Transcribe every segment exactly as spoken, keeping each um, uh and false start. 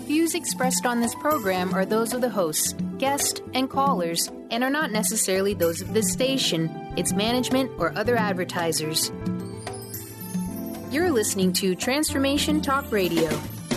views expressed on this program are those of the hosts, guests, and callers, and are not necessarily those of this station, its management, or other advertisers. You're listening to Transformation Talk Radio.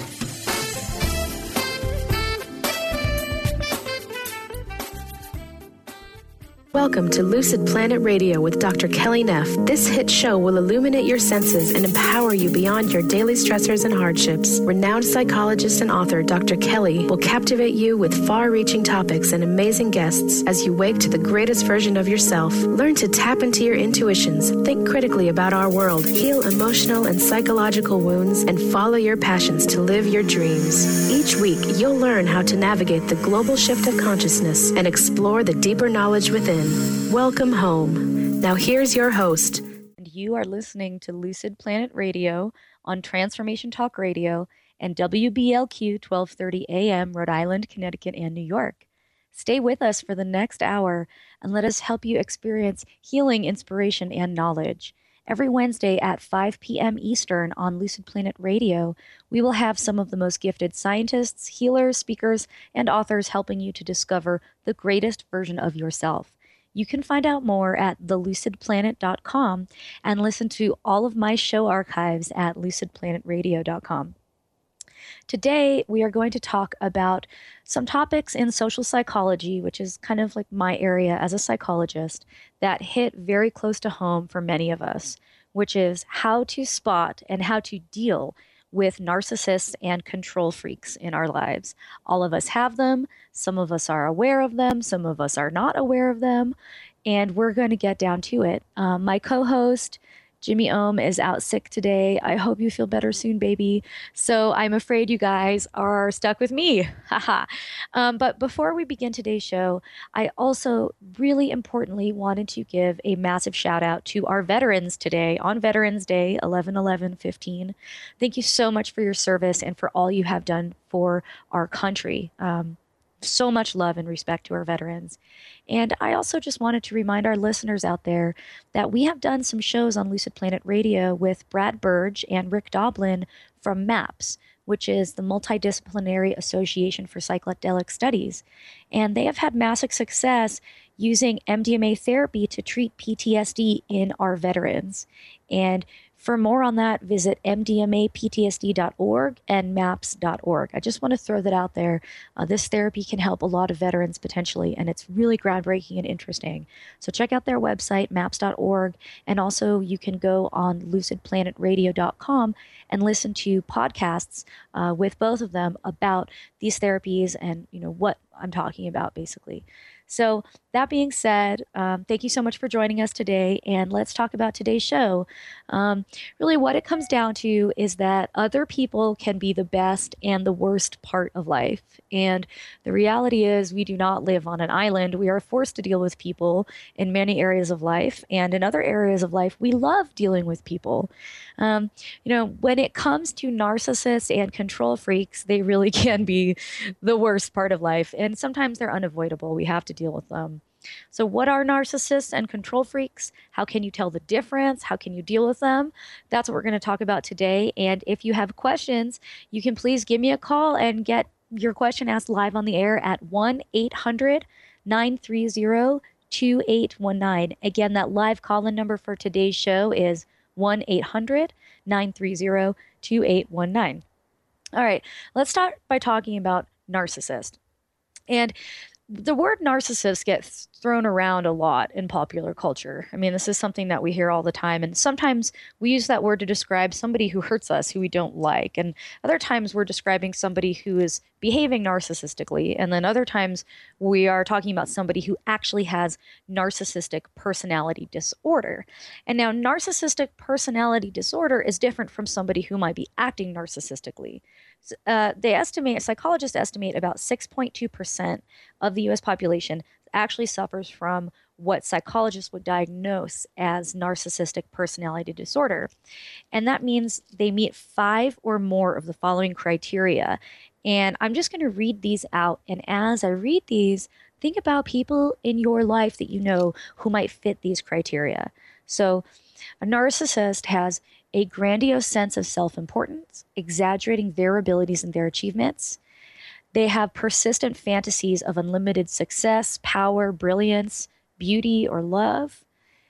Welcome to Lucid Planet Radio with Doctor Kelly Neff. This hit show will illuminate your senses and empower you beyond your daily stressors and hardships. Renowned psychologist and author Doctor Kelly will captivate you with far-reaching topics and amazing guests as you wake to the greatest version of yourself. Learn to tap into your intuitions, think critically about our world, heal emotional and psychological wounds, and follow your passions to live your dreams. Each week, you'll learn how to navigate the global shift of consciousness and explore the deeper knowledge within. Welcome home. Now here's your host. And you are listening to Lucid Planet Radio on Transformation Talk Radio and W B L Q twelve thirty A M, Rhode Island, Connecticut, and New York. Stay with us for the next hour and let us help you experience healing, inspiration, and knowledge. Every Wednesday at five p.m. Eastern on Lucid Planet Radio, we will have some of the most gifted scientists, healers, speakers, and authors helping you to discover the greatest version of yourself. You can find out more at the lucid planet dot com and listen to all of my show archives at lucid planet radio dot com. Today, we are going to talk about some topics in social psychology, which is kind of like my area as a psychologist, that hit very close to home for many of us, which is how to spot and how to deal with narcissists and control freaks in our lives. All of us have them. Some of us are aware of them. Some of us are not aware of them. And we're going to get down to it. Um, my co-host, Jimmy Ohm, is out sick today. I hope you feel better soon, baby. So I'm afraid you guys are stuck with me. Haha. um, but before we begin today's show, I also really importantly wanted to give a massive shout out to our veterans today on Veterans Day, eleven eleven fifteen. Thank you so much for your service and for all you have done for our country. Um, so much love and respect to our veterans. And I also just wanted to remind our listeners out there that we have done some shows on Lucid Planet Radio with Brad Burge and Rick Doblin from MAPS, which is the Multidisciplinary Association for Psychedelic Studies. And they have had massive success using M D M A therapy to treat P T S D in our veterans. And for more on that, visit m d m a p t s d dot org and maps dot org. I just want to throw that out there. Uh, this therapy can help a lot of veterans potentially, and it's really groundbreaking and interesting. So check out their website, maps dot org, and also you can go on lucid planet radio dot com and listen to podcasts uh, with both of them about these therapies and, you know, what I'm talking about basically. So that being said, um, thank you so much for joining us today, and let's talk about today's show. Um, really what it comes down to is that other people can be the best and the worst part of life. And the reality is we do not live on an island. We are forced to deal with people in many areas of life, and in other areas of life, we love dealing with people. Um, you know, when it comes to narcissists and control freaks, they really can be the worst part of life, and sometimes they're unavoidable. We have to deal with them. So what are narcissists and control freaks? How can you tell the difference? How can you deal with them? That's what we're going to talk about today. And if you have questions, you can please give me a call and get your question asked live on the air at one eight hundred nine three zero two eight one nine. Again, that live call-in number for today's show is one eight hundred nine three zero two eight one nine. All right, let's start by talking about narcissist. And the word narcissist gets thrown around a lot in popular culture. I mean, this is something that we hear all the time. And sometimes we use that word to describe somebody who hurts us, who we don't like. And other times we're describing somebody who is behaving narcissistically. And then other times we are talking about somebody who actually has narcissistic personality disorder. And now narcissistic personality disorder is different from somebody who might be acting narcissistically. Uh, they estimate, psychologists estimate about six point two percent of the U S population actually suffers from what psychologists would diagnose as narcissistic personality disorder. And that means they meet five or more of the following criteria. And I'm just going to read these out. And as I read these, think about people in your life that you know who might fit these criteria. So a narcissist has a grandiose sense of self-importance, exaggerating their abilities and their achievements. They have persistent fantasies of unlimited success, power, brilliance, beauty, or love.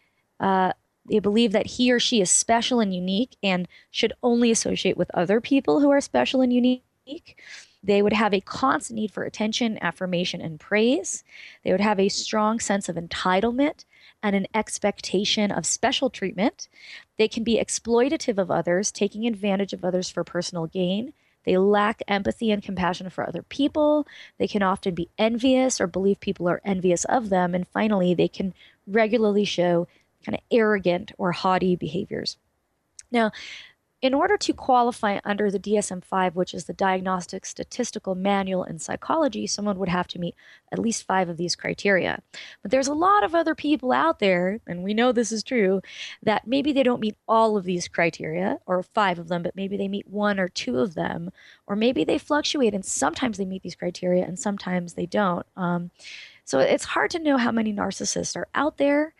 Uh, they believe that he or she is special and unique and should only associate with other people who are special and unique. They would have a constant need for attention, affirmation, and praise. They would have a strong sense of entitlement and an expectation of special treatment. They can be exploitative of others, taking advantage of others for personal gain. They lack empathy and compassion for other people. They can often be envious or believe people are envious of them. And finally, they can regularly show kind of arrogant or haughty behaviors. Now, in order to qualify under the D S M five, which is the Diagnostic Statistical Manual in Psychology, someone would have to meet at least five of these criteria. But there's a lot of other people out there, and we know this is true, that maybe they don't meet all of these criteria, or five of them, but maybe they meet one or two of them, or maybe they fluctuate, and sometimes they meet these criteria, and sometimes they don't. Um, so it's hard to know how many narcissists are out there,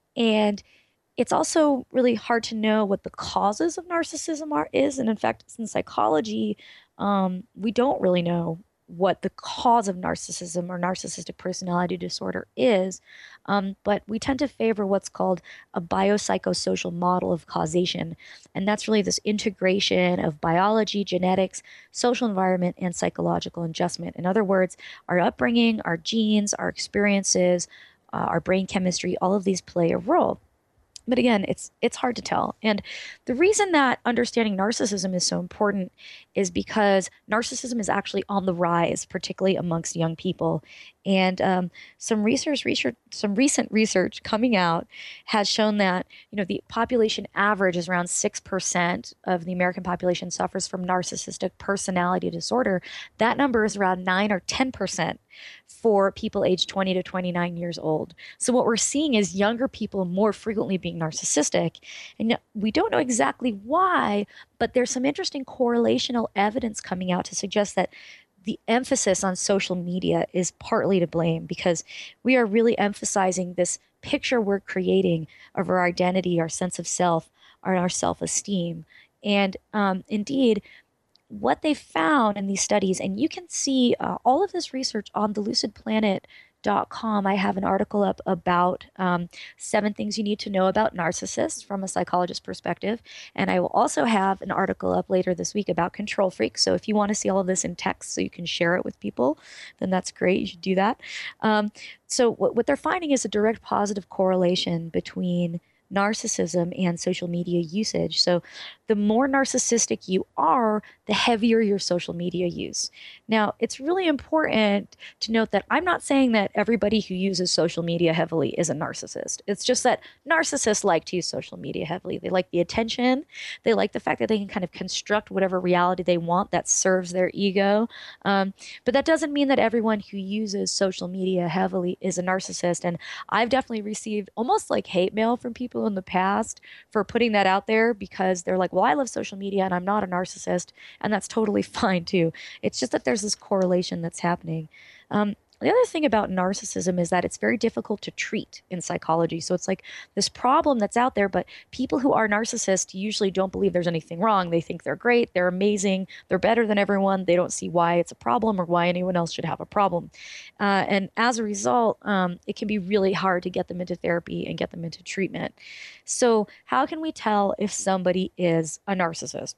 and it's also really hard to know what the causes of narcissism are is. And in fact, in psychology, um, we don't really know what the cause of narcissism or narcissistic personality disorder is. Um, but we tend to favor what's called a biopsychosocial model of causation. And that's really this integration of biology, genetics, social environment, and psychological adjustment. In other words, our upbringing, our genes, our experiences, uh, our brain chemistry, all of these play a role. But again, it's it's hard to tell. And the reason that understanding narcissism is so important is because narcissism is actually on the rise, particularly amongst young people. And um, some research, research, some recent research coming out has shown that, you know, the population average is around six percent of the American population suffers from narcissistic personality disorder. That number is around nine or ten percent for people aged twenty to twenty-nine years old. So what we're seeing is younger people more frequently being narcissistic. And we don't know exactly why, but there's some interesting correlational evidence coming out to suggest that the emphasis on social media is partly to blame, because we are really emphasizing this picture we're creating of our identity, our sense of self, or our self-esteem. And um, indeed, what they found in these studies, and you can see uh, all of this research on the lucid planet dot com. I have an article up about um, seven things you need to know about narcissists from a psychologist perspective. And I will also have an article up later this week about control freaks. So if you want to see all of this in text so you can share it with people, then that's great. You should do that. Um, so what, what they're finding is a direct positive correlation between narcissism and social media usage. So the more narcissistic you are, the heavier your social media use. Now, it's really important to note that I'm not saying that everybody who uses social media heavily is a narcissist. It's just that narcissists like to use social media heavily. They like the attention. They like the fact that they can kind of construct whatever reality they want that serves their ego. Um, but that doesn't mean that everyone who uses social media heavily is a narcissist. And I've definitely received almost like hate mail from people in the past for putting that out there, because they're like, well, I love social media and I'm not a narcissist. And that's totally fine too. It's just that there's this correlation that's happening. Um, The other thing about narcissism is that it's very difficult to treat in psychology. So it's like this problem that's out there, but people who are narcissists usually don't believe there's anything wrong. They think they're great, they're amazing, they're better than everyone. They don't see why it's a problem or why anyone else should have a problem. Uh, and as a result, um, it can be really hard to get them into therapy and get them into treatment. So how can we tell if somebody is a narcissist?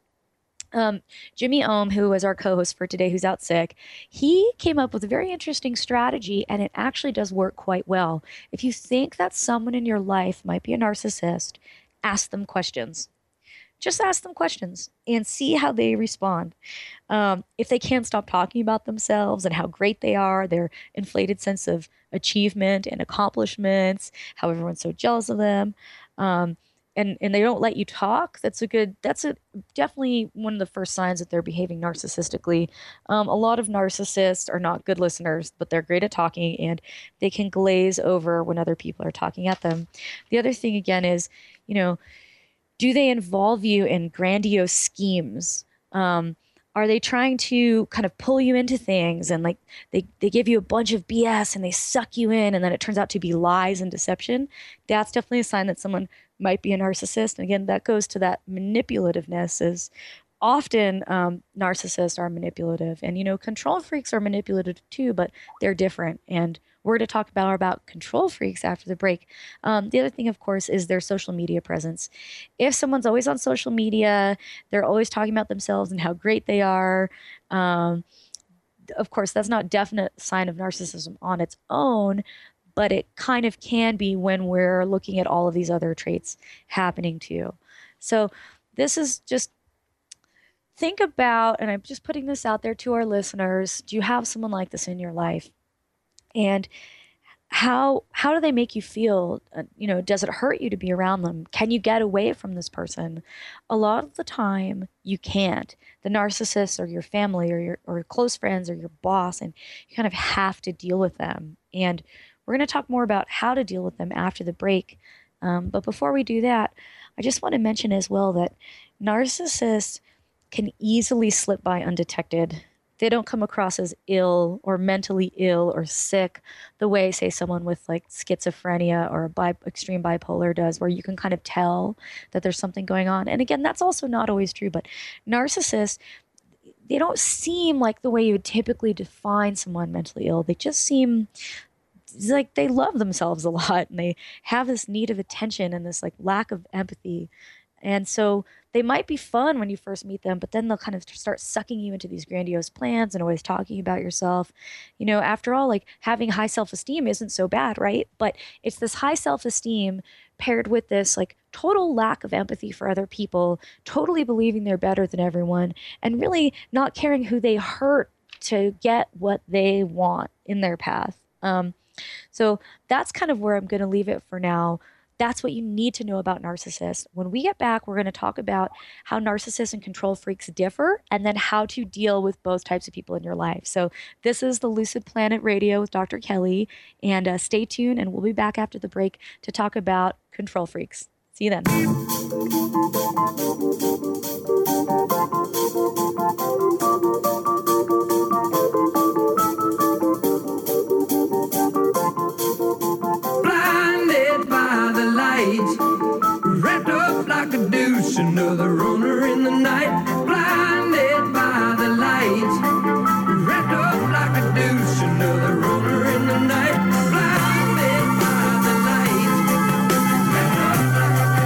Um, Jimmy Ohm, who was our co-host for today, who's out sick, he came up with a very interesting strategy, and it actually does work quite well. If you think that someone in your life might be a narcissist, ask them questions. Just ask them questions and see how they respond. Um, if they can't stop talking about themselves and how great they are, their inflated sense of achievement and accomplishments, how everyone's so jealous of them, um, and and they don't let you talk, that's a good, that's a definitely one of the first signs that they're behaving narcissistically. Um, a lot of narcissists are not good listeners, but they're great at talking, and they can glaze over when other people are talking at them. The other thing, again, is, you know, do they involve you in grandiose schemes? Um, Are they trying to kind of pull you into things, and like they, they give you a bunch of B S and they suck you in, and then it turns out to be lies and deception? That's definitely a sign that someone might be a narcissist. And again, that goes to that manipulativeness. Is often um, narcissists are manipulative, and, you know, control freaks are manipulative too, but they're different. And we're going to talk about, about control freaks after the break. Um, the other thing, of course, is their social media presence. If someone's always on social media, they're always talking about themselves and how great they are. Um, of course, that's not a definite sign of narcissism on its own, but it kind of can be when we're looking at all of these other traits happening too. So this is just, think about, and I'm just putting this out there to our listeners, do you have someone like this in your life? And how how do they make you feel? Uh, you know, does it hurt you to be around them? Can you get away from this person? A lot of the time, you can't. The narcissist or your family or your or your close friends or your boss, and you kind of have to deal with them. And we're going to talk more about how to deal with them after the break. Um, but before we do that, I just want to mention as well that narcissists can easily slip by undetected. They don't come across as ill or mentally ill or sick the way, say, someone with like schizophrenia or bi- extreme bipolar does, where you can kind of tell that there's something going on. And again, that's also not always true, but narcissists, they don't seem like the way you would typically define someone mentally ill. They just seem like they love themselves a lot, and they have this need of attention and this like lack of empathy. And so they might be fun when you first meet them, but then they'll kind of start sucking you into these grandiose plans and always talking about yourself. You know, after all, like having high self-esteem isn't so bad, right? But it's this high self-esteem paired with this like total lack of empathy for other people, totally believing they're better than everyone, and really not caring who they hurt to get what they want in their path. Um, so that's kind of where I'm going to leave it for now. That's what you need to know about narcissists. When we get back, we're going to talk about how narcissists and control freaks differ, and then how to deal with both types of people in your life. So this is the Lucid Planet Radio with Doctor Kelly, and uh, stay tuned, and we'll be back after the break to talk about control freaks. See you then. Wrapped up like a douche, another runner in the night. Blinded by the light. Wrapped up like a douche, another runner in the night. Blinded by the light. Wrapped up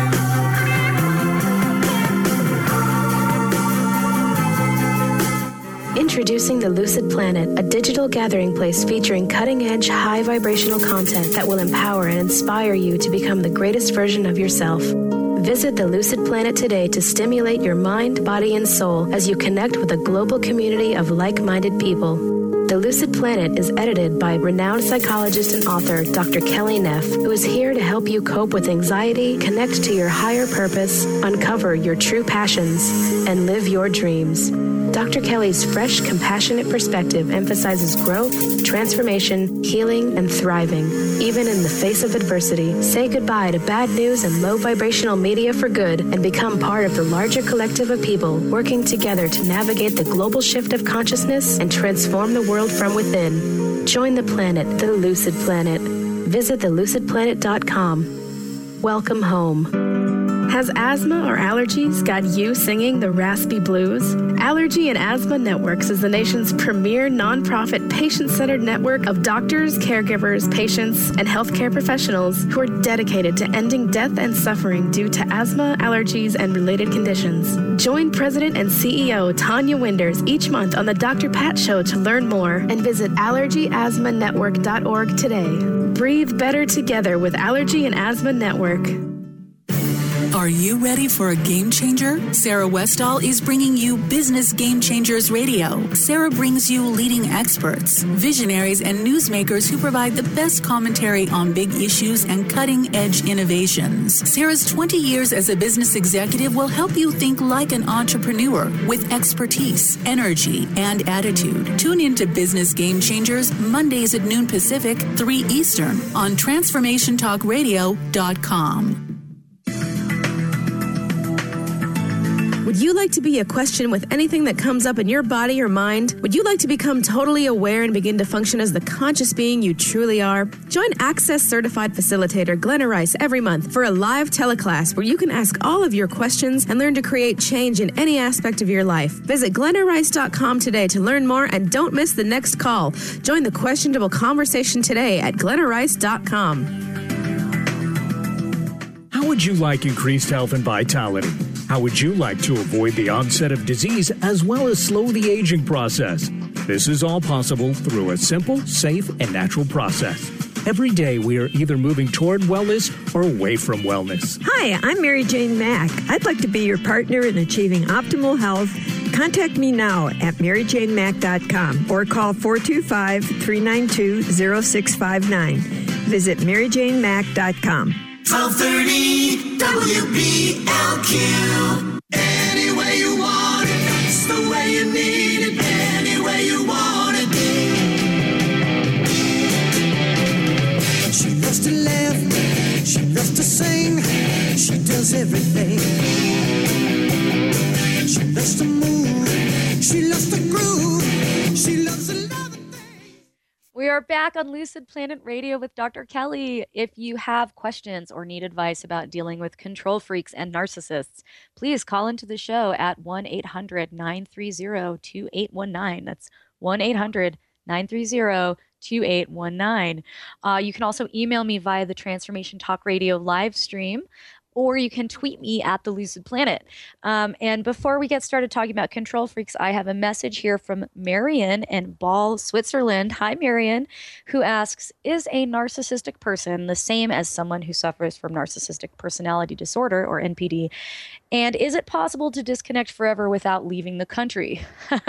like a douche. Introducing the Lucid Planet, a digital gathering place featuring cutting-edge, high-vibrational content that will empower and inspire you to become the greatest version of yourself. Visit the Lucid Planet today to stimulate your mind, body, and soul as you connect with a global community of like-minded people. The Lucid Planet is edited by renowned psychologist and author Doctor Kelly Neff, who is here to help you cope with anxiety, connect to your higher purpose, uncover your true passions, and live your dreams. Doctor Kelly's fresh, compassionate perspective emphasizes growth, transformation, healing, and thriving, even in the face of adversity. Say goodbye to bad news and low vibrational media for good, and become part of the larger collective of people working together to navigate the global shift of consciousness and transform the world from within. Join the planet, the Lucid Planet. Visit the lucid planet dot com. Welcome home. Has asthma or allergies got you singing the raspy blues? Allergy and Asthma Networks is the nation's premier nonprofit patient-centered network of doctors, caregivers, patients, and healthcare professionals who are dedicated to ending death and suffering due to asthma, allergies, and related conditions. Join President and C E O Tanya Winders each month on the Doctor Pat Show to learn more, and visit allergy asthma network dot org today. Breathe better together with Allergy and Asthma Network. Are you ready for a game changer? Sarah Westall is bringing you Business Game Changers Radio. Sarah brings you leading experts, visionaries, and newsmakers who provide the best commentary on big issues and cutting-edge innovations. Sarah's twenty years as a business executive will help you think like an entrepreneur with expertise, energy, and attitude. Tune in to Business Game Changers Mondays at noon Pacific, three Eastern on transformation talk radio dot com. Would Would you like to be a question with anything that comes up in your body or mind? Would you like to become totally aware and begin to function as the conscious being you truly are? Join Access Certified Facilitator Glenna Rice every month for a live teleclass where you can ask all of your questions and learn to create change in any aspect of your life. Visit glenna rice dot com today to learn more and don't miss the next call. Join the questionable conversation today at glenna rice dot com. How would you like increased health and vitality? How would you like to avoid the onset of disease as well as slow the aging process? This is all possible through a simple, safe, and natural process. Every day we are either moving toward wellness or away from wellness. Hi, I'm Mary Jane Mack. I'd like to be your partner in achieving optimal health. Contact me now at mary jane mack dot com or call four two five, three nine two, zero six five nine. Visit mary jane mack dot com. twelve thirty W B L Q. Any way you want it, that's the way you need it. Any way you want it. She loves to laugh, she loves to sing, she does everything. She loves to move, she loves to groove, she loves to love it. We are back on Lucid Planet Radio with Doctor Kelly. If you have questions or need advice about dealing with control freaks and narcissists, please call into the show at one eight hundred, nine three zero, two eight one nine. That's one eight hundred, nine three zero, two eight one nine. Uh, you can also email me via the Transformation Talk Radio live stream, or you can tweet me at the Lucid Planet. Um, and before we get started talking about control freaks, I have a message here from Marion in Ball, Switzerland. Hi, Marion, who asks, is a narcissistic person the same as someone who suffers from narcissistic personality disorder, or N P D? And is it possible to disconnect forever without leaving the country?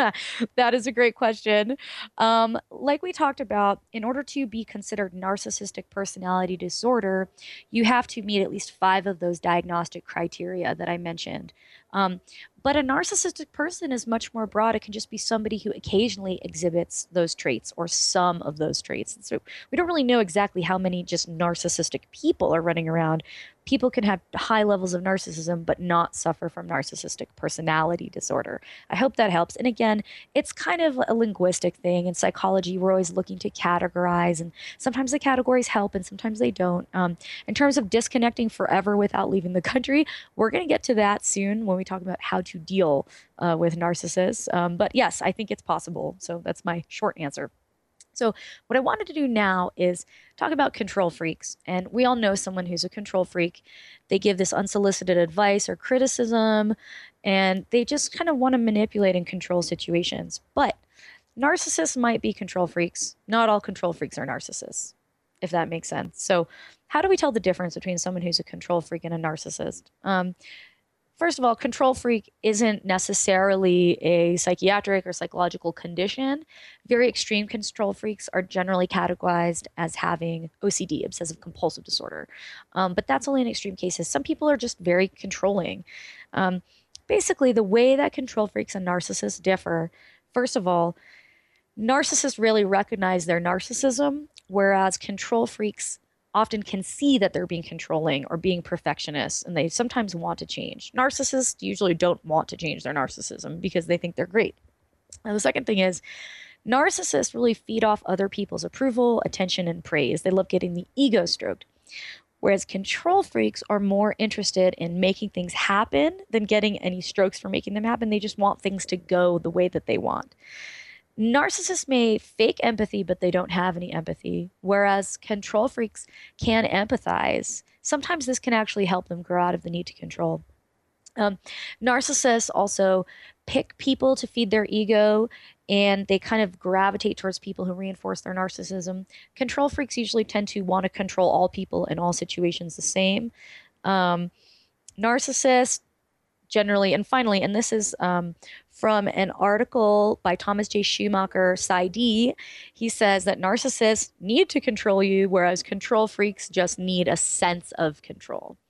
That is a great question. Um, like we talked about, in order to be considered narcissistic personality disorder, you have to meet at least five of those diagnostic criteria that I mentioned. Um, but a narcissistic person is much more broad. It can just be somebody who occasionally exhibits those traits or some of those traits. So we don't really know exactly how many just narcissistic people are running around. People can have high levels of narcissism but not suffer from narcissistic personality disorder. I hope that helps. And again, it's kind of a linguistic thing. In psychology, we're always looking to categorize, and sometimes the categories help and sometimes they don't. Um, in terms of disconnecting forever without leaving the country, we're going to get to that soon when we talk about how to deal uh, with narcissists. Um, but yes, I think it's possible. So that's my short answer. So what I wanted to do now is talk about control freaks. And we all know someone who's a control freak. They give this unsolicited advice or criticism, and they just kind of want to manipulate and control situations. But narcissists might be control freaks. Not all control freaks are narcissists, if that makes sense. So how do we tell the difference between someone who's a control freak and a narcissist? Um, First of all, control freak isn't necessarily a psychiatric or psychological condition. Very extreme control freaks are generally categorized as having O C D, obsessive compulsive disorder. Um, but that's only in extreme cases. Some people are just very controlling. Um, basically, the way that control freaks and narcissists differ, first of all, narcissists really recognize their narcissism, whereas control freaks often can see that they're being controlling or being perfectionists, and they sometimes want to change. Narcissists usually don't want to change their narcissism because they think they're great. And the second thing is, narcissists really feed off other people's approval, attention, and praise. They love getting the ego stroked. Whereas control freaks are more interested in making things happen than getting any strokes for making them happen. They just want things to go the way that they want. Narcissists may fake empathy, but they don't have any empathy, whereas control freaks can empathize. Sometimes this can actually help them grow out of the need to control. Um, narcissists also pick people to feed their ego, and they kind of gravitate towards people who reinforce their narcissism. Control freaks usually tend to want to control all people in all situations the same. Um, narcissists generally, and finally, and this is um, from an article by Thomas J. Schumacher, PsyD, he says that narcissists need to control you, whereas control freaks just need a sense of control.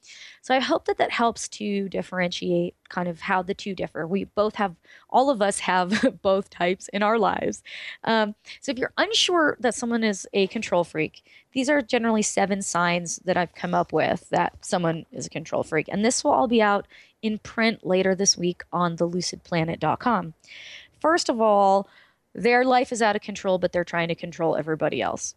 So I hope that that helps to differentiate kind of how the two differ. We both have, all of us have both types in our lives. Um, so if you're unsure that someone is a control freak, these are generally seven signs that I've come up with that someone is a control freak. And this will all be out in print later this week on the lucid planet dot com. First of all, their life is out of control, but they're trying to control everybody else.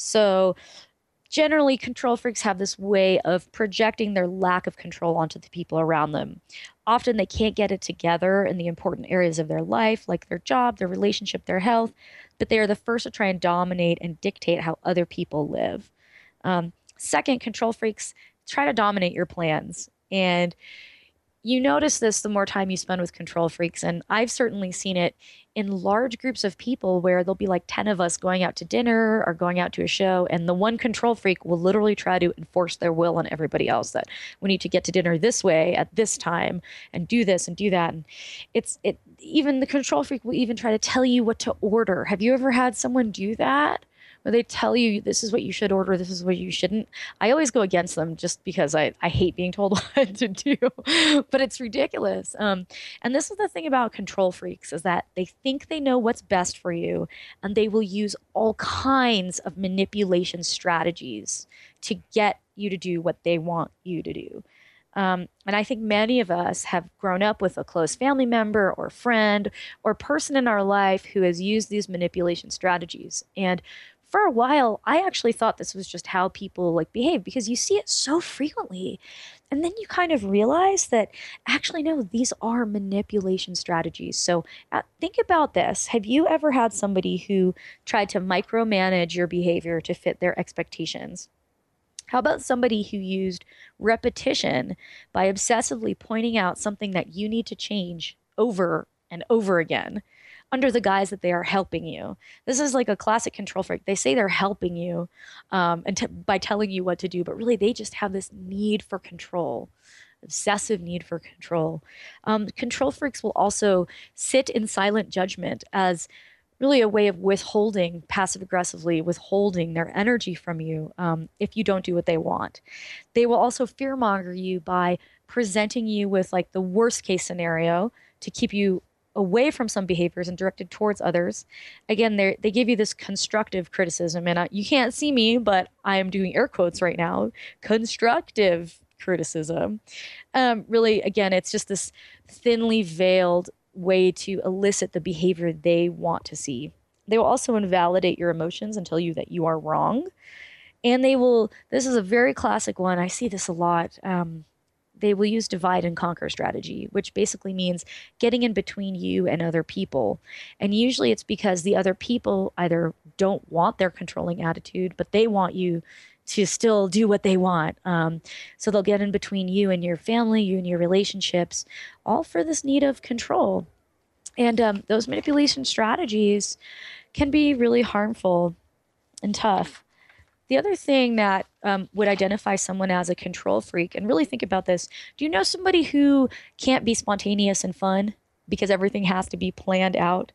So generally, control freaks have this way of projecting their lack of control onto the people around them. Often they can't get it together in the important areas of their life, like their job, their relationship, their health, but they are the first to try and dominate and dictate how other people live. Um, second, control freaks try to dominate your plans. And you notice this the more time you spend with control freaks. And I've certainly seen it in large groups of people where there'll be like ten of us going out to dinner or going out to a show. And the one control freak will literally try to enforce their will on everybody else that we need to get to dinner this way at this time and do this and do that. And it's it even the control freak will even try to tell you what to order. Have you ever had someone do that? Where they tell you this is what you should order, this is what you shouldn't. I always go against them just because I, I hate being told what to do, but it's ridiculous. Um, and this is the thing about control freaks is that they think they know what's best for you, and they will use all kinds of manipulation strategies to get you to do what they want you to do. Um, and I think many of us have grown up with a close family member or friend or person in our life who has used these manipulation strategies. And for a while, I actually thought this was just how people like behave because you see it so frequently. And then you kind of realize that actually, no, these are manipulation strategies. So uh, think about this. Have you ever had somebody who tried to micromanage your behavior to fit their expectations? How about somebody who used repetition by obsessively pointing out something that you need to change over and over again under the guise that they are helping you? This is like a classic control freak. They say they're helping you um, and t- by telling you what to do, but really they just have this need for control, obsessive need for control. Um, control freaks will also sit in silent judgment as really a way of withholding, passive aggressively withholding their energy from you um, if you don't do what they want. They will also fearmonger you by presenting you with like the worst case scenario to keep you away from some behaviors and directed towards others. Again, they they give you this constructive criticism, and I, you can't see me, but I am doing air quotes right now. Constructive criticism. Um, really, again, it's just this thinly veiled way to elicit the behavior they want to see. They will also invalidate your emotions and tell you that you are wrong. And they will, this is a very classic one. I see this a lot. Um, they will use divide and conquer strategy, which basically means getting in between you and other people. And usually it's because the other people either don't want their controlling attitude, but they want you to still do what they want. Um, so they'll get in between you and your family, you and your relationships, all for this need of control. And um, those manipulation strategies can be really harmful and tough. The other thing that um, would identify someone as a control freak, and really think about this, do you know somebody who can't be spontaneous and fun because everything has to be planned out?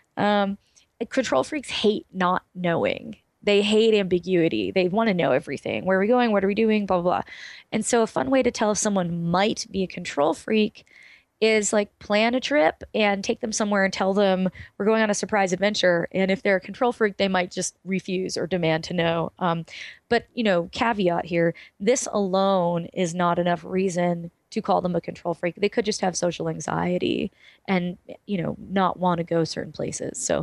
Um, control freaks hate not knowing. They hate ambiguity. They want to know everything. Where are we going? What are we doing? Blah, blah, blah. And so a fun way to tell if someone might be a control freak is like plan a trip and take them somewhere and tell them we're going on a surprise adventure. And if they're a control freak, they might just refuse or demand to know. Um, but, you know, caveat here, this alone is not enough reason to call them a control freak. They could just have social anxiety and, you know, not want to go certain places. So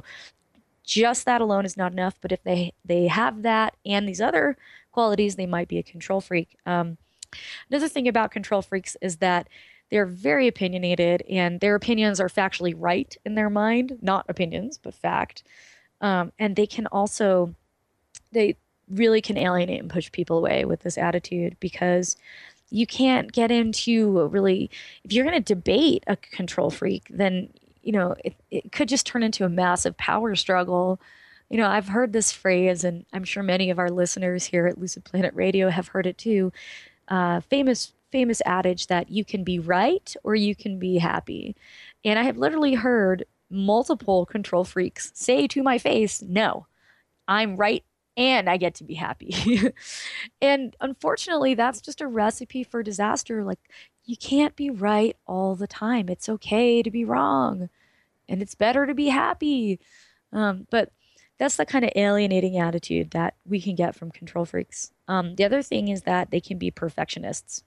just that alone is not enough. But if they, they have that and these other qualities, they might be a control freak. Um, another thing about control freaks is that they're very opinionated, and their opinions are factually right in their mind, not opinions, but fact. Um, and they can also, they really can alienate and push people away with this attitude, because you can't get into a really, if you're going to debate a control freak, then, you know, it, it could just turn into a massive power struggle. You know, I've heard this phrase, and I'm sure many of our listeners here at Lucid Planet Radio have heard it too. Uh, famous famous adage that you can be right or you can be happy. And I have literally heard multiple control freaks say to my face, no, I'm right and I get to be happy. And unfortunately, that's just a recipe for disaster. Like, you can't be right all the time. It's okay to be wrong, and it's better to be happy. Um, but that's the kind of alienating attitude that we can get from control freaks. Um, the other thing is that they can be perfectionists.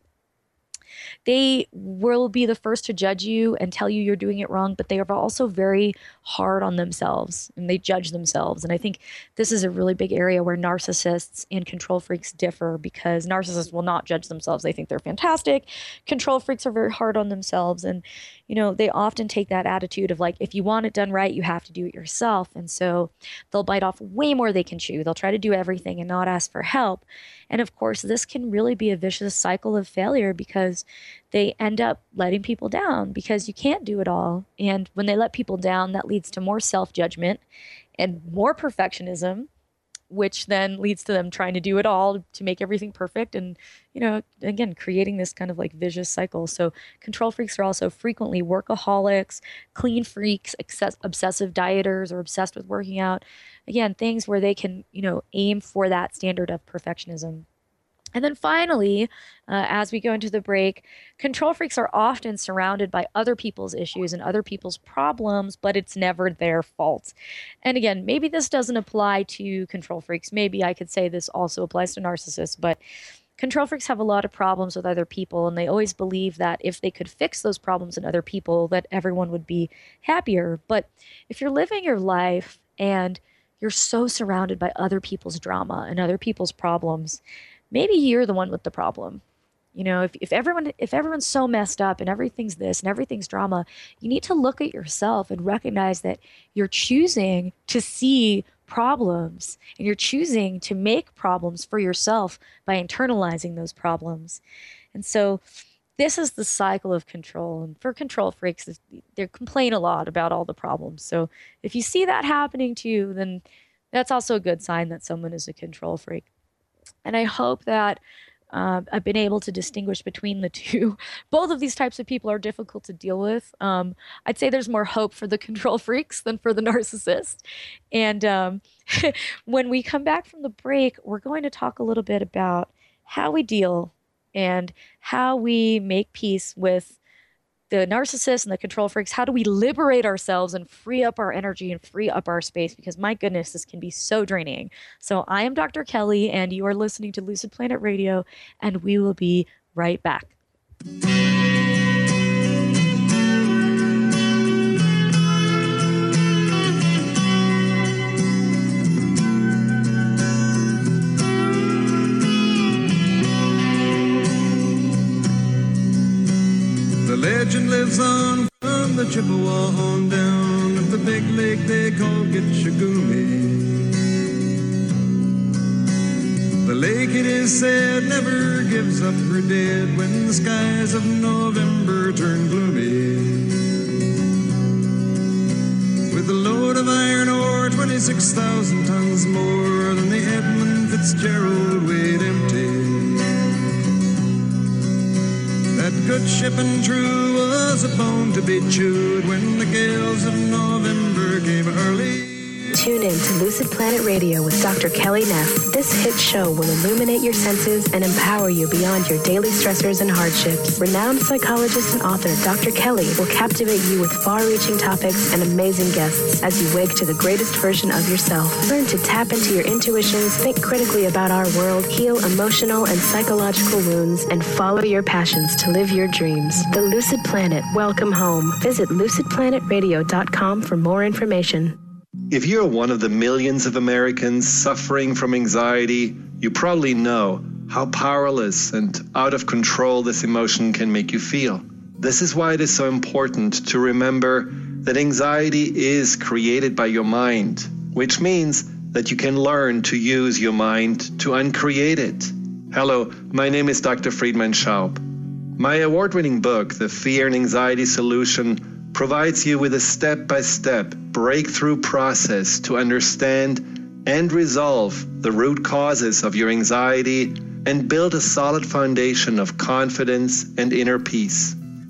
They will be the first to judge you and tell you you're doing it wrong, but they are also very hard on themselves and they judge themselves. And I think this is a really big area where narcissists and control freaks differ, because narcissists will not judge themselves. They think they're fantastic. Control freaks are very hard on themselves. And, you know, they often take that attitude of like, if you want it done right, you have to do it yourself. And so they'll bite off way more they can chew. They'll try to do everything and not ask for help. And of course, this can really be a vicious cycle of failure, because they end up letting people down because you can't do it all. And when they let people down, that leads to more self-judgment and more perfectionism, which then leads to them trying to do it all to make everything perfect. And, you know, again, creating this kind of like vicious cycle. So control freaks are also frequently workaholics, clean freaks, excess, obsessive dieters, or obsessed with working out. Again, things where they can, you know, aim for that standard of perfectionism. And then finally, uh, as we go into the break, control freaks are often surrounded by other people's issues and other people's problems, but it's never their fault. And again, maybe this doesn't apply to control freaks. Maybe I could say this also applies to narcissists, but control freaks have a lot of problems with other people, and they always believe that if they could fix those problems in other people, that everyone would be happier. But if you're living your life and you're so surrounded by other people's drama and other people's problems, maybe you're the one with the problem. You know, if, if everyone if everyone's so messed up and everything's this and everything's drama, you need to look at yourself and recognize that you're choosing to see problems, and you're choosing to make problems for yourself by internalizing those problems. And so this is the cycle of control. And for control freaks, they complain a lot about all the problems. So if you see that happening to you, then that's also a good sign that someone is a control freak. And I hope that uh, I've been able to distinguish between the two. Both of these types of people are difficult to deal with. Um, I'd say there's more hope for the control freaks than for the narcissist. And um, when we come back from the break, we're going to talk a little bit about how we deal and how we make peace with the narcissists and the control freaks. How do we liberate ourselves and free up our energy and free up our space? Because my goodness, this can be so draining. So I am Doctor Kelly, and you are listening to Lucid Planet Radio, and we will be right back. Legend lives on from the Chippewa on down at the big lake they call Gitchagumi. The lake, it is said, never gives up her dead when the skies of November turn gloomy. With a load of iron ore, twenty-six thousand tons more than the Edmund Fitzgerald weighed empty. That good ship and true was a bone to be chewed when the gales of November came early. Tune in to Lucid Planet Radio with Doctor Kelly Neff. This hit show will illuminate your senses and empower you beyond your daily stressors and hardships. Renowned psychologist and author Doctor Kelly will captivate you with far-reaching topics and amazing guests as you wake to the greatest version of yourself. Learn to tap into your intuitions, think critically about our world, heal emotional and psychological wounds, and follow your passions to live your dreams. The Lucid Planet, welcome home. Visit lucid planet radio dot com for more information. If you're one of the millions of Americans suffering from anxiety, you probably know how powerless and out of control this emotion can make you feel. This is why it is so important to remember that anxiety is created by your mind, which means that you can learn to use your mind to uncreate it. Hello, my name is Doctor Friedemann Schaub. My award-winning book, The Fear and Anxiety Solution, provides you with a step-by-step breakthrough process to understand and resolve the root causes of your anxiety and build a solid foundation of confidence and inner peace.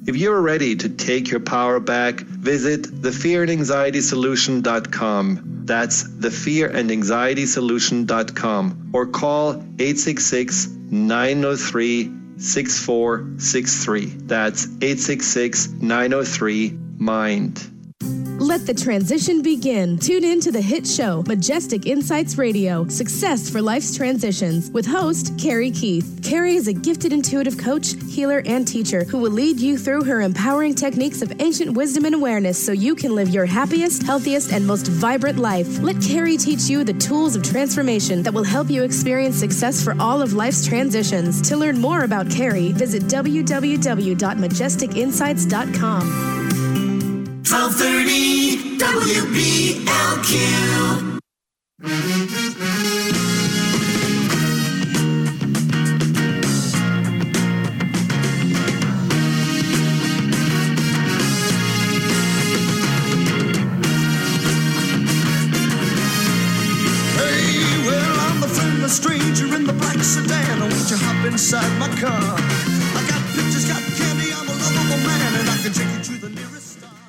If you're ready to take your power back, visit the fear and anxiety solution dot com. That's the fear and anxiety solution dot com, or call eight six six, nine zero three, six four six three. That's eight six six, nine zero three, MIND. Let the transition begin. Tune in to the hit show, Majestic Insights Radio, Success for Life's Transitions, with host Carrie Keith. Carrie is a gifted intuitive coach, healer, and teacher who will lead you through her empowering techniques of ancient wisdom and awareness so you can live your happiest, healthiest, and most vibrant life. Let Carrie teach you the tools of transformation that will help you experience success for all of life's transitions. To learn more about Carrie, visit w w w dot majestic insights dot com. twelve thirty W B L Q. A stranger in the black sedan, won't you hop inside my car? I got pictures, got candy, I'm a lovable man, and I can take you to the nearest star.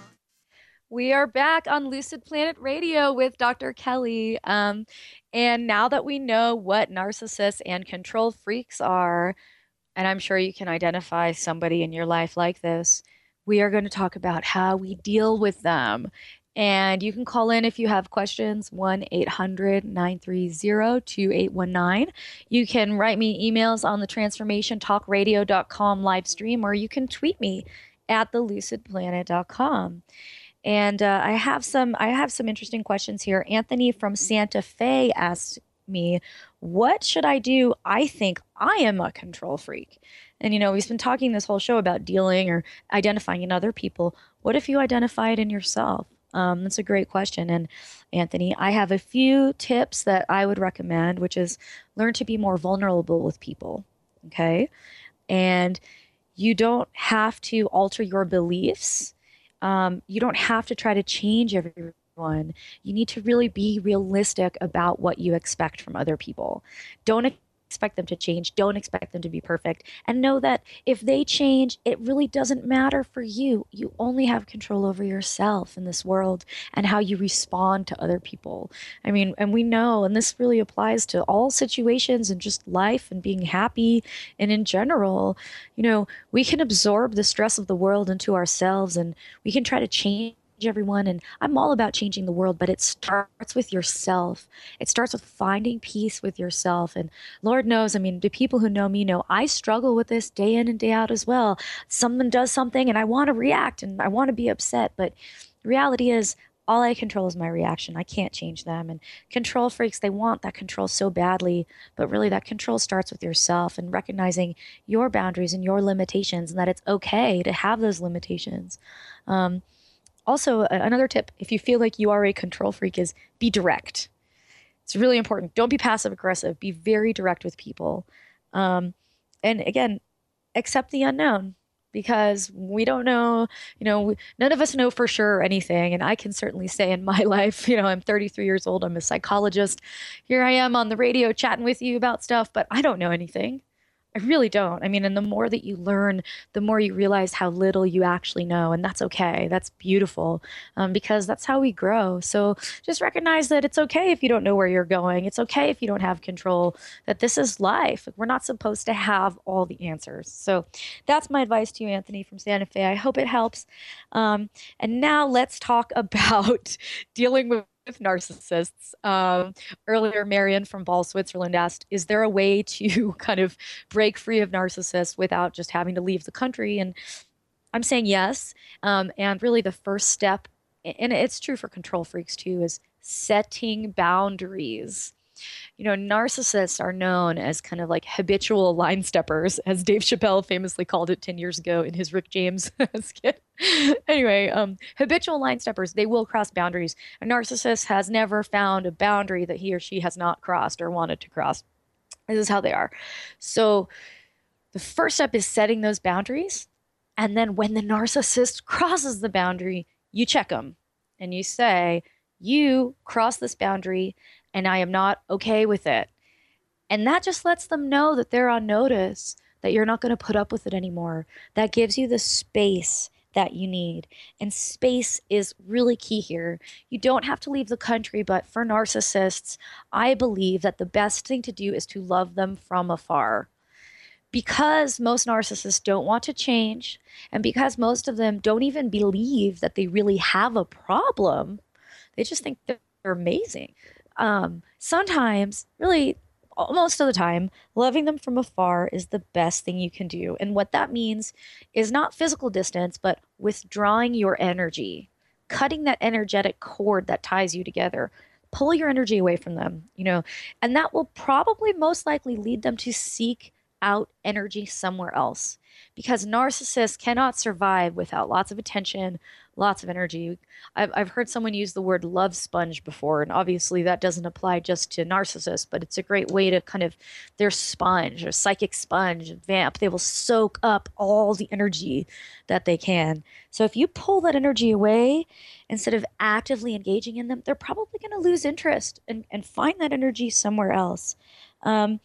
We are back on Lucid Planet Radio with Doctor Kelly. Um, and now that we know what narcissists and control freaks are, and I'm sure you can identify somebody in your life like this, we are going to talk about how we deal with them. And you can call in if you have questions, one eight hundred, nine three zero, two eight one nine. You can write me emails on the transformation talk radio dot com live stream, or you can tweet me at the lucid planet dot com. And uh, I have some I have some interesting questions here. Anthony from Santa Fe asked me, what should I do? I think I am a control freak. And, you know, we've been talking this whole show about dealing or identifying in other people. What if you identify it in yourself? Um, that's a great question. And Anthony, I have a few tips that I would recommend, which is learn to be more vulnerable with people. Okay. And you don't have to alter your beliefs. Um, you don't have to try to change everyone. You need to really be realistic about what you expect from other people. Don't expect them to change. Don't expect them to be perfect. And know that if they change, it really doesn't matter for you. You only have control over yourself in this world and how you respond to other people. I mean, and we know, and this really applies to all situations and just life and being happy. And in general, you know, we can absorb the stress of the world into ourselves, and we can try to change everyone. And I'm all about changing the world, but it starts with yourself. It starts with finding peace with yourself. And Lord knows, I mean, the people who know me know I struggle with this day in and day out as well. Someone does something and I want to react and I want to be upset. But the reality is, all I control is my reaction. I can't change them. And control freaks, they want that control so badly, but really that control starts with yourself and recognizing your boundaries and your limitations, and that it's okay to have those limitations. Um, Also, another tip, if you feel like you are a control freak, is be direct. It's really important. Don't be passive aggressive. Be very direct with people. Um, and again, accept the unknown, because we don't know, you know, we, none of us know for sure anything. And I can certainly say in my life, you know, I'm thirty-three years old. I'm a psychologist. Here I am on the radio chatting with you about stuff, but I don't know anything. I really don't. I mean, and the more that you learn, the more you realize how little you actually know. And that's okay. That's beautiful, um, because that's how we grow. So just recognize that it's okay if you don't know where you're going. It's okay if you don't have control, that this is life. We're not supposed to have all the answers. So that's my advice to you, Anthony from Santa Fe. I hope it helps. Um, and now let's talk about dealing with with narcissists. Um, earlier, Marion from Ball, Switzerland asked, is there a way to kind of break free of narcissists without just having to leave the country? And I'm saying yes. Um, and really the first step, and it's true for control freaks too, is setting boundaries. You know, narcissists are known as kind of like habitual line steppers, as Dave Chappelle famously called it ten years ago in his Rick James skit. Anyway, um, habitual line steppers, they will cross boundaries. A narcissist has never found a boundary that he or she has not crossed or wanted to cross. This is how they are. So the first step is setting those boundaries. And then when the narcissist crosses the boundary, you check them and you say, you cross this boundary and I am not okay with it. And that just lets them know that they're on notice, that you're not going to put up with it anymore. That gives you the space that you need. And space is really key here. You don't have to leave the country, but for narcissists, I believe that the best thing to do is to love them from afar. Because most narcissists don't want to change, and because most of them don't even believe that they really have a problem, they just think they're amazing. Um, sometimes, really, most of the time, loving them from afar is the best thing you can do. And what that means is not physical distance, but withdrawing your energy, cutting that energetic cord that ties you together. Pull your energy away from them, you know, and that will probably most likely lead them to seek out energy somewhere else, because narcissists cannot survive without lots of attention, lots of energy. I've, I've heard someone use the word love sponge before, and obviously that doesn't apply just to narcissists, but it's a great way to kind of, their sponge or psychic sponge, vamp, they will soak up all the energy that they can. So if you pull that energy away instead of actively engaging in them, they're probably going to lose interest and, and find that energy somewhere else. Um,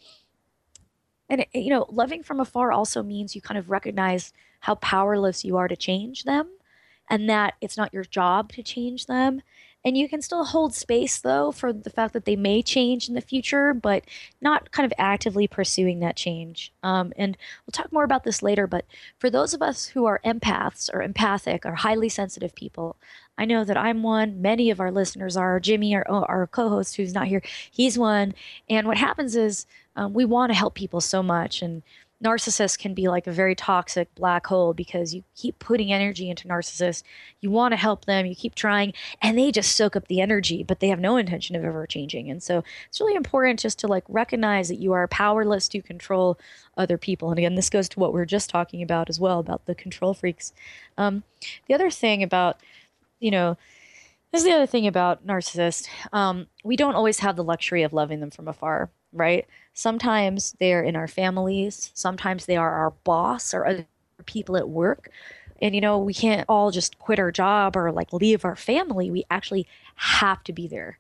And, you know, loving from afar also means you kind of recognize how powerless you are to change them, and that it's not your job to change them. And you can still hold space, though, for the fact that they may change in the future, but not kind of actively pursuing that change. Um, and we'll talk more about this later, but for those of us who are empaths or empathic or highly sensitive people, I know that I'm one. Many of our listeners are. Jimmy, our, our co-host who's not here, he's one. And what happens is um, we want to help people so much. And narcissists can be like a very toxic black hole because you keep putting energy into narcissists. You want to help them. You keep trying, and they just soak up the energy, but they have no intention of ever changing. And so it's really important just to like recognize that you are powerless to control other people. And again, this goes to what we were just talking about as well, about the control freaks. Um, the other thing about, you know, this is the other thing about narcissists. Um, we don't always have the luxury of loving them from afar, right? Sometimes they're in our families. Sometimes they are our boss or other people at work. And, you know, we can't all just quit our job or like leave our family. We actually have to be there.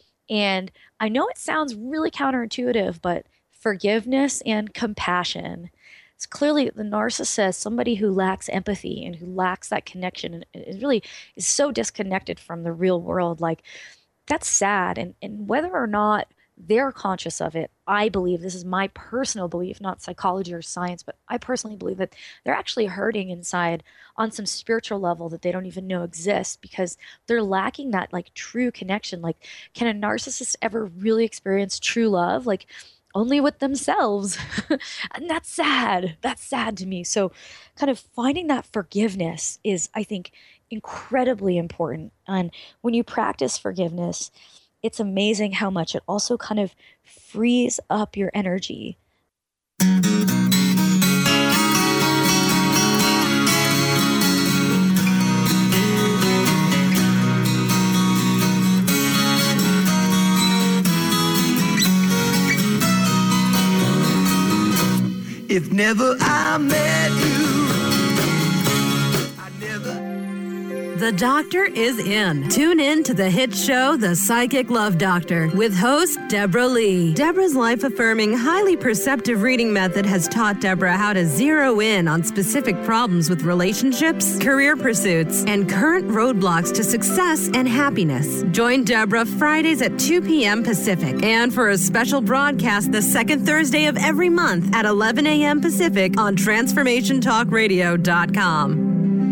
And I know it sounds really counterintuitive, but forgiveness and compassion, it's clearly the narcissist, somebody who lacks empathy and who lacks that connection and it really is so disconnected from the real world. Like, that's sad. And, and whether or not they're conscious of it, I believe, this is my personal belief, not psychology or science, but I personally believe that they're actually hurting inside on some spiritual level that they don't even know exists because they're lacking that like true connection. Like, can a narcissist ever really experience true love? Like, only with themselves. And that's sad. That's sad to me. So kind of finding that forgiveness is, I think, incredibly important. And when you practice forgiveness, it's amazing how much it also kind of frees up your energy. If never I met you, I never. The doctor is in. Tune in to the hit show, The Psychic Love Doctor, with host Deborah Lee. Deborah's life-affirming, highly perceptive reading method has taught Deborah how to zero in on specific problems with relationships, career pursuits, and current roadblocks to success and happiness. Join Deborah Fridays at two p.m. Pacific, and for a special broadcast the second Thursday of every month at eleven a.m. Pacific on transformation talk radio dot com.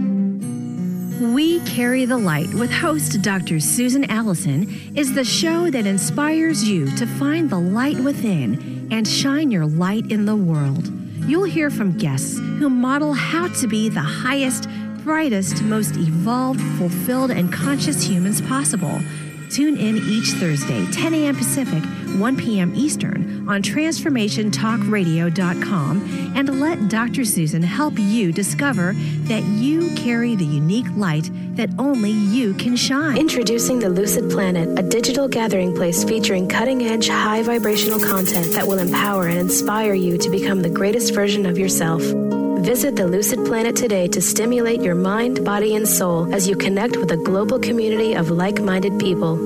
We Carry the Light with host Doctor Susan Allison is the show that inspires you to find the light within and shine your light in the world. You'll hear from guests who model how to be the highest, brightest, most evolved, fulfilled, and conscious humans possible. Tune in each Thursday, ten a.m. Pacific, one p.m. Eastern, on transformation talk radio dot com, and let Doctor Susan help you discover that you carry the unique light that only you can shine. Introducing the Lucid Planet, a digital gathering place featuring cutting-edge, high-vibrational content that will empower and inspire you to become the greatest version of yourself. Visit the Lucid Planet today to stimulate your mind, body, and soul as you connect with a global community of like-minded people. The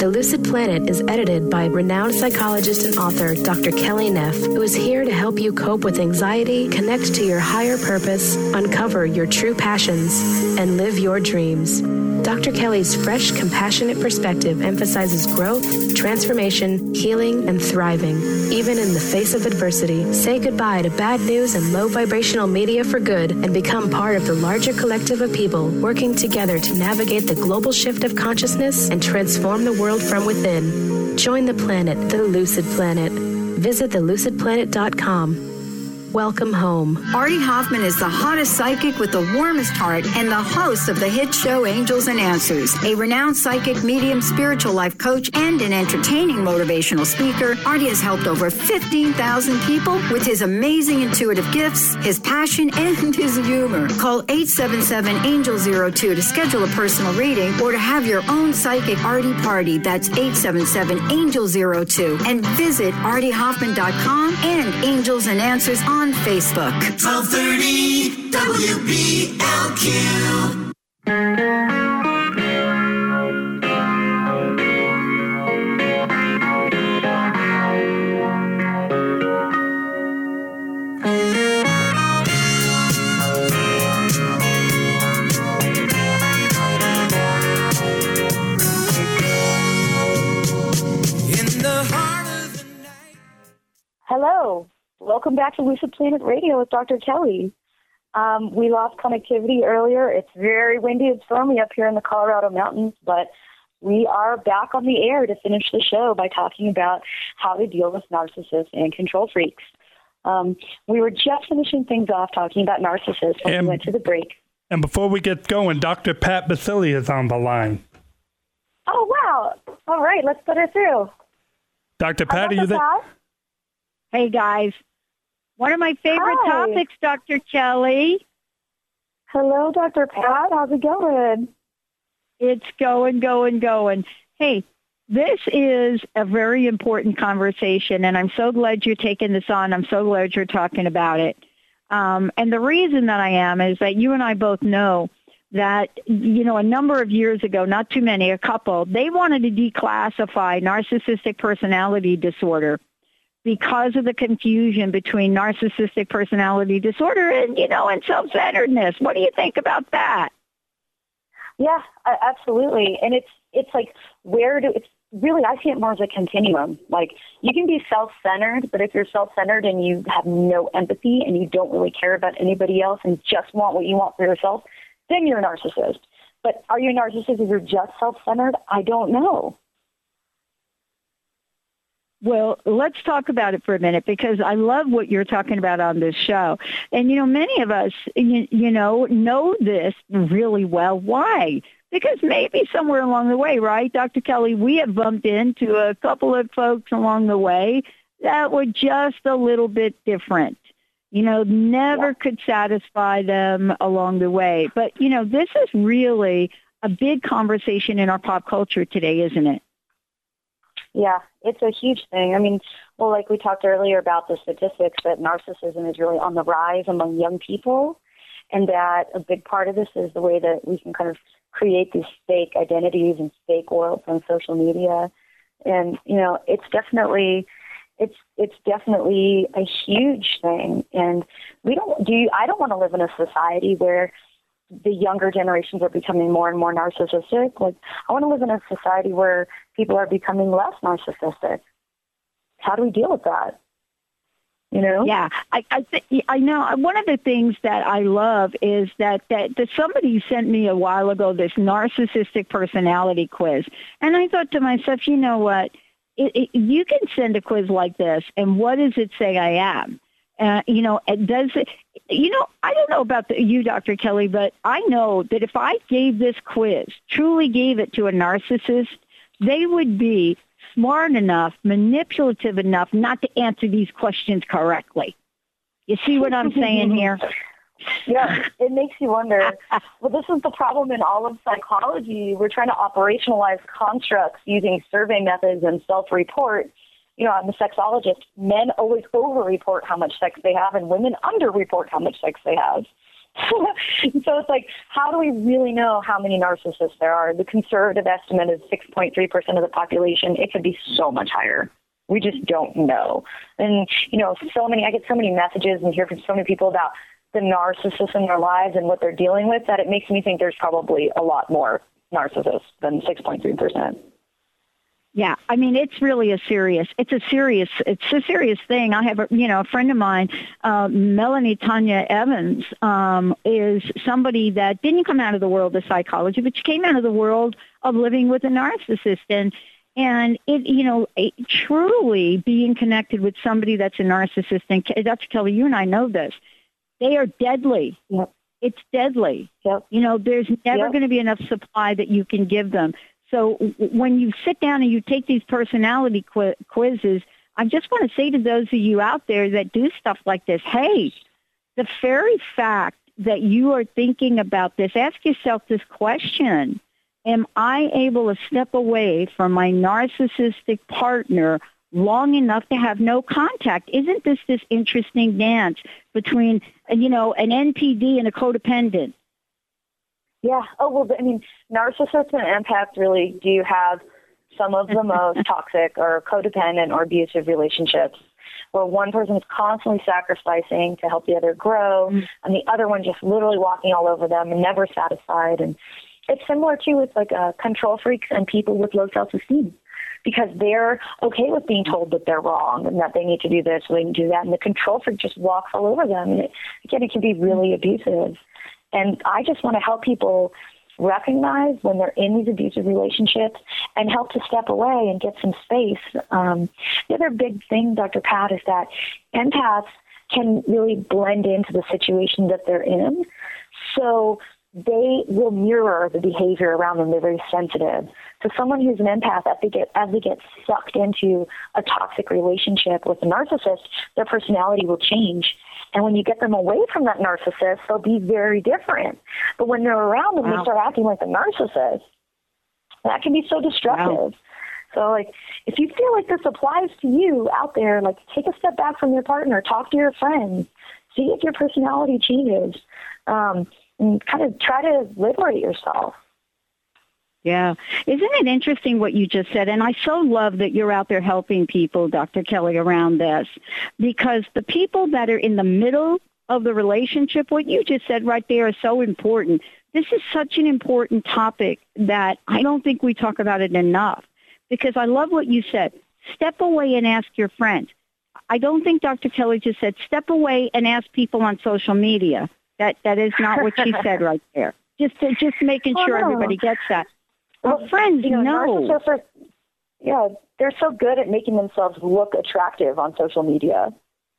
The Lucid Planet is edited by renowned psychologist and author Doctor Kelly Neff, who is here to help you cope with anxiety, connect to your higher purpose, uncover your true passions, and live your dreams. Doctor Kelly's fresh, compassionate perspective emphasizes growth, transformation, healing, and thriving, even in the face of adversity. Say goodbye to bad news and low vibrational media for good and become part of the larger collective of people working together to navigate the global shift of consciousness and transform the world from within. Join the planet, the Lucid Planet. Visit the lucid planet dot com. Welcome home. Artie Hoffman is the hottest psychic with the warmest heart and the host of the hit show Angels and Answers. A renowned psychic, medium, spiritual life coach, and an entertaining motivational speaker, Artie has helped over fifteen thousand people with his amazing intuitive gifts, his passion, and his humor. Call eight seven seven, angel zero two to schedule a personal reading or to have your own psychic Artie party. That's eight seven seven, angel zero two. And visit artie hoffman dot com and Angels and Answers on on Facebook. twelve thirty W B L Q. Hello. Welcome back to Lucid Planet Radio with Doctor Kelly. Um, we lost connectivity earlier. It's very windy and stormy up here in the Colorado mountains, but we are back on the air to finish the show by talking about how to deal with narcissists and control freaks. Um, we were just finishing things off talking about narcissists when and, we went to the break. And before we get going, Doctor Pat Baccili is on the line. Oh, wow. All right, let's put her through. Doctor Pat, are you there? Hey, guys. One of my favorite Hi. topics, Doctor Kelly. Hello, Doctor Pat. How's it going? It's going, going, going. Hey, this is a very important conversation, and I'm so glad you're taking this on. I'm so glad you're talking about it. Um, and the reason that I am is that you and I both know that, you know, a number of years ago, not too many, a couple, they wanted to declassify narcissistic personality disorder because of the confusion between narcissistic personality disorder and, you know, and self-centeredness. What do you think about that? Yeah, uh, absolutely. And it's it's like, where do, it's really, I see it more as a continuum. Like, you can be self-centered, but if you're self-centered and you have no empathy and you don't really care about anybody else and just want what you want for yourself, then you're a narcissist. But are you a narcissist if you're just self-centered? I don't know. Well, let's talk about it for a minute, because I love what you're talking about on this show. And, you know, many of us, you, you know, know this really well. Why? Because maybe somewhere along the way, right, Doctor Kelly, we have bumped into a couple of folks along the way that were just a little bit different. You know, never yeah. could satisfy them along the way. But, you know, this is really a big conversation in our pop culture today, isn't it? Yeah, it's a huge thing. I mean, well, like we talked earlier about the statistics that narcissism is really on the rise among young people, and that a big part of this is the way that we can kind of create these fake identities and fake worlds on social media. And, you know, it's definitely, it's it's definitely a huge thing. And we don't do. You, I don't want to live in a society where the younger generations are becoming more and more narcissistic. Like, I want to live in a society where people are becoming less narcissistic. How do we deal with that? You know? Yeah, I I, th- I know. One of the things that I love is that, that that somebody sent me a while ago this narcissistic personality quiz, and I thought to myself, you know what? It, it, you can send a quiz like this, and what does it say I am? Uh, you know, it does it, you know, I don't know about the, you, Doctor Kelly, but I know that if I gave this quiz, truly gave it to a narcissist, they would be smart enough, manipulative enough not to answer these questions correctly. You see what I'm saying here? Yeah, it makes you wonder. Well, this is the problem in all of psychology. We're trying to operationalize constructs using survey methods and self-report. You know, I'm a sexologist. Men always over-report how much sex they have, and women under-report how much sex they have. So it's like, how do we really know how many narcissists there are? The conservative estimate is six point three percent of the population. It could be so much higher. We just don't know. And, you know, so many, I get so many messages and hear from so many people about the narcissists in their lives and what they're dealing with that it makes me think there's probably a lot more narcissists than six point three percent. Yeah, I mean, it's really a serious, it's a serious, it's a serious thing. I have a, you know, a friend of mine, uh, Melanie Tanya Evans, um, is somebody that didn't come out of the world of psychology, but she came out of the world of living with a narcissist. And, and it, you know, it, truly being connected with somebody that's a narcissist, and Doctor Kelly, you and I know this, they are deadly. Yep. It's deadly. Yep. You know, there's never Yep. going to be enough supply that you can give them. So when you sit down and you take these personality qu- quizzes, I just want to say to those of you out there that do stuff like this, hey, the very fact that you are thinking about this, ask yourself this question: am I able to step away from my narcissistic partner long enough to have no contact? Isn't this this interesting dance between, you know, an N P D and a codependent? Yeah. Oh, well, I mean, narcissists and empaths really do have some of the most toxic or codependent or abusive relationships, where one person is constantly sacrificing to help the other grow, mm-hmm. and the other one just literally walking all over them and never satisfied. And it's similar, too, with like uh, control freaks and people with low self-esteem, because they're okay with being told that they're wrong and that they need to do this or they need to do that. And the control freak just walks all over them. And it, again, it can be really abusive. And I just want to help people recognize when they're in these abusive relationships and help to step away and get some space. Um, the other big thing, Doctor Pat, is that empaths can really blend into the situation that they're in. So they will mirror the behavior around them. They're very sensitive. So someone who's an empath, as they get, as they get sucked into a toxic relationship with a narcissist, their personality will change. And when you get them away from that narcissist, they'll be very different. But when they're around them, wow. they start acting like a narcissist. That can be so destructive. Wow. So, like, if you feel like this applies to you out there, like, take a step back from your partner, talk to your friends, see if your personality changes, um, and kind of try to liberate yourself. Yeah. Isn't it interesting what you just said? And I so love that you're out there helping people, Doctor Kelly, around this, because the people that are in the middle of the relationship, what you just said right there is so important. This is such an important topic that I don't think we talk about it enough, because I love what you said. Step away and ask your friends. I don't think Doctor Kelly just said step away and ask people on social media. That That is not what she said right there. Just to, just making oh, sure no. everybody gets that. Well, Our friends you know, know. narcissists are, yeah, they're so good at making themselves look attractive on social media.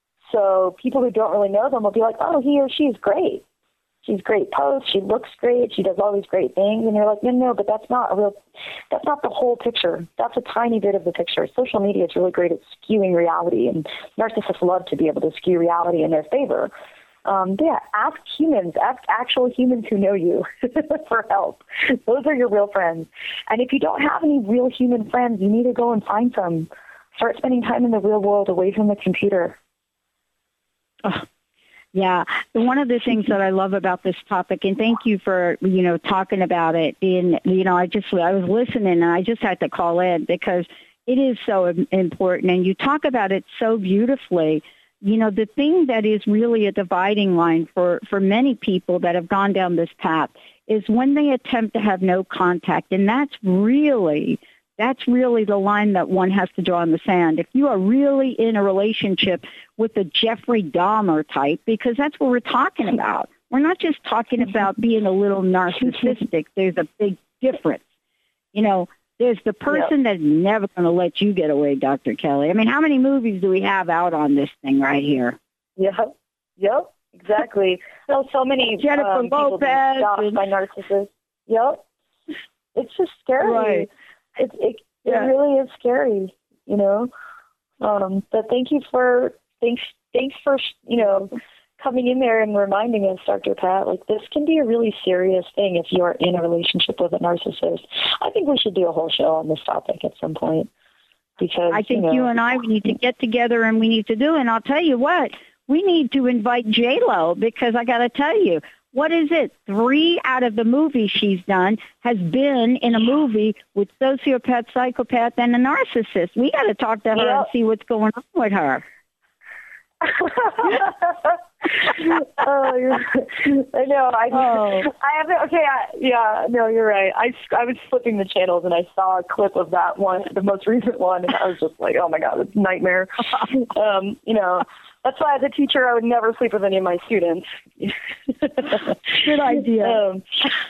So people who don't really know them will be like, oh, he or she is great. She's great posts. She looks great. She does all these great things. And you're like, no, no, but that's not a real, that's not the whole picture. That's a tiny bit of the picture. Social media is really great at skewing reality, and narcissists love to be able to skew reality in their favor. Um, yeah, ask humans, ask actual humans who know you for help. Those are your real friends. And if you don't have any real human friends, you need to go and find some. Start spending time in the real world away from the computer. Oh, yeah. One of the things that I love about this topic, and thank you for, you know, talking about it. And, you know, I just, I was listening and I just had to call in because it is so important. And you talk about it so beautifully. You know, the thing that is really a dividing line for, for many people that have gone down this path is when they attempt to have no contact. And that's really, that's really the line that one has to draw in the sand. If you are really in a relationship with a Jeffrey Dahmer type, because that's what we're talking about. We're not just talking about being a little narcissistic. There's a big difference. You know, there's the person yep. that's never going to let you get away, Doctor Kelly. I mean, how many movies do we have out on this thing right here? Yep, yep, exactly. Oh, so many Jennifer um, people Lopez being stalked and... by narcissists. Yep, it's just scary. Right. It it, yeah. it really is scary, you know. Um, but thank you for thanks thanks for you know. coming in there and reminding us, Doctor Pat, like this can be a really serious thing if you're in a relationship with a narcissist. I think we should do a whole show on this topic at some point. Because I think you, know, you and I we need to get together and we need to do it. And I'll tell you what, we need to invite J-Lo, because I got to tell you, what is it? Three out of the movies she's done has been in a movie with sociopath, psychopath, and a narcissist. We got to talk to her Yep. and see what's going on with her. oh, you're, I know. I, Oh. I haven't. Okay, I, yeah, no, you're right. I, I was flipping the channels and I saw a clip of that one, the most recent one, and I was just like, oh my god, it's a nightmare. um, you know, that's why as a teacher I would never sleep with any of my students. Good idea. Um,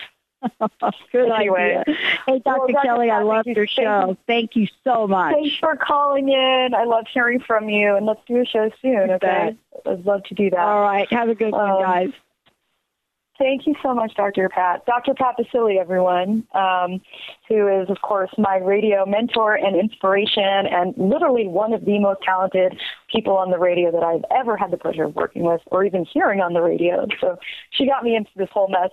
Good anyway. idea. Hey, Doctor Well, Doctor Kelly, I Pat, love thank your you- show. Thank you so much. Thanks for calling in. I love hearing from you, and let's do a show soon, okay? I'd love to do that. All right. Have a good one, Um, guys. Thank you so much, Doctor Pat. Doctor Pat Basili, everyone, um, who is, of course, my radio mentor and inspiration and literally one of the most talented people on the radio that I've ever had the pleasure of working with or even hearing on the radio. So she got me into this whole mess.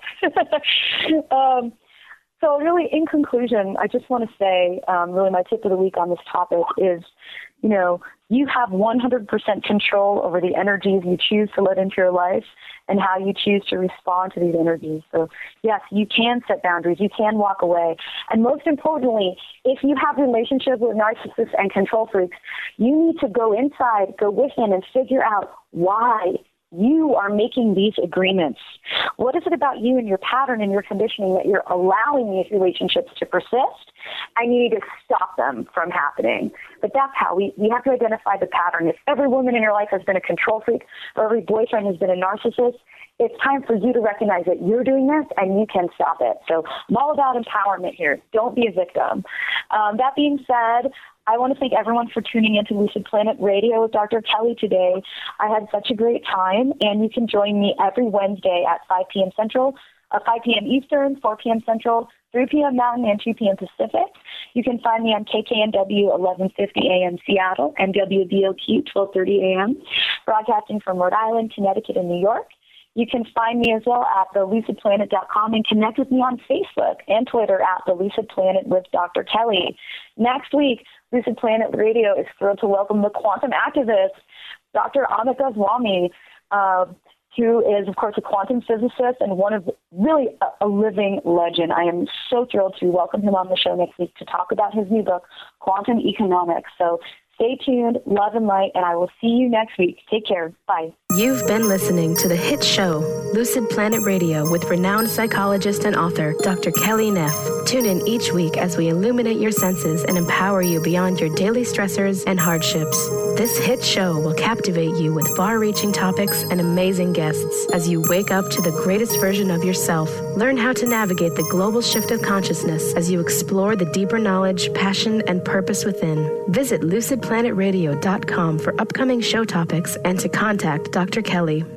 um, so really, in conclusion, I just want to say, um, really my tip of the week on this topic is, you know, you have one hundred percent control over the energies you choose to let into your life and how you choose to respond to these energies. So, yes, you can set boundaries. You can walk away. And most importantly, if you have relationships with narcissists and control freaks, you need to go inside, go within, and figure out why you are making these agreements. What is it about you and your pattern and your conditioning that you're allowing these relationships to persist? And you need to stop them from happening. But that's how we, we have to identify the pattern. If every woman in your life has been a control freak or every boyfriend has been a narcissist, it's time for you to recognize that you're doing this and you can stop it. So I'm all about empowerment here. Don't be a victim. Um, that being said, I want to thank everyone for tuning into Lucid Planet Radio with Doctor Kelly today. I had such a great time, and you can join me every Wednesday at five p.m. Central, uh, five p.m. Eastern, four p.m. Central, three p.m. Mountain, and two p.m. Pacific. You can find me on K K N W eleven fifty A M Seattle and W B L Q twelve thirty A M, broadcasting from Rhode Island, Connecticut, and New York. You can find me as well at the lucid planet dot com and connect with me on Facebook and Twitter at The Lucid Planet with Doctor Kelly. Next week, Lucid Planet Radio is thrilled to welcome the quantum activist, Doctor Amit Goswami, uh, who is, of course, a quantum physicist and one of really a, a living legend. I am so thrilled to welcome him on the show next week to talk about his new book, Quantum Economics. So stay tuned, love and light, and I will see you next week. Take care. Bye. You've been listening to the hit show, Lucid Planet Radio, with renowned psychologist and author, Doctor Kelly Neff. Tune in each week as we illuminate your senses and empower you beyond your daily stressors and hardships. This hit show will captivate you with far-reaching topics and amazing guests as you wake up to the greatest version of yourself. Learn how to navigate the global shift of consciousness as you explore the deeper knowledge, passion, and purpose within. Visit lucid planet radio dot com for upcoming show topics and to contact Doctor Kelly.